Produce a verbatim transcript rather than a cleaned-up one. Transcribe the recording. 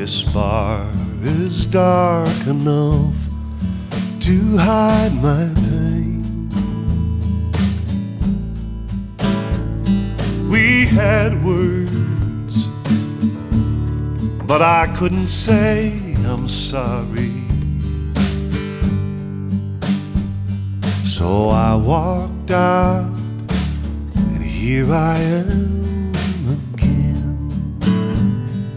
This bar is dark enough to hide my pain. We had words, but I couldn't say I'm sorry. So I walked out, and here I am